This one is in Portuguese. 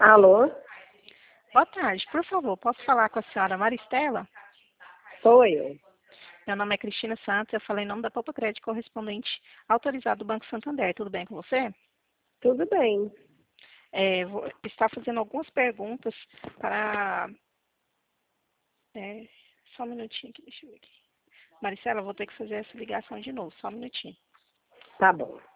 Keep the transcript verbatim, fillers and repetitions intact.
Alô? Boa tarde, por favor, posso falar com a senhora Maristela? Sou eu. Meu nome é Cristina Santos, eu falei em nome da Poupa Crédito correspondente autorizado do Banco Santander. Tudo bem com você? Tudo bem. É, vou estar fazendo algumas perguntas para... É, só um minutinho aqui, deixa eu ver aqui. Maristela, eu vou ter que fazer essa ligação de novo, só um minutinho. Tá bom.